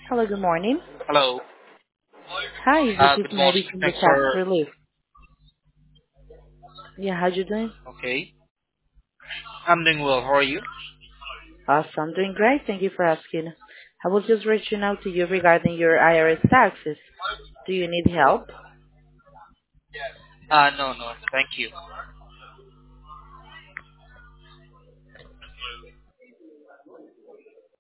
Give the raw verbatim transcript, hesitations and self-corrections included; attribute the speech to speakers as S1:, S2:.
S1: Hello, good morning.
S2: Hello.
S1: Hi, this
S2: Uh,
S1: is
S2: good morning.
S1: Mary from the
S2: Thanks
S1: tax
S2: for.
S1: relief. Yeah, how you doing?
S2: Okay. I'm doing well. How are you?
S1: Awesome, doing great. Thank you for asking. I was just reaching out to you regarding your I R S taxes. Do you need help?
S2: Uh, no, no. Thank you.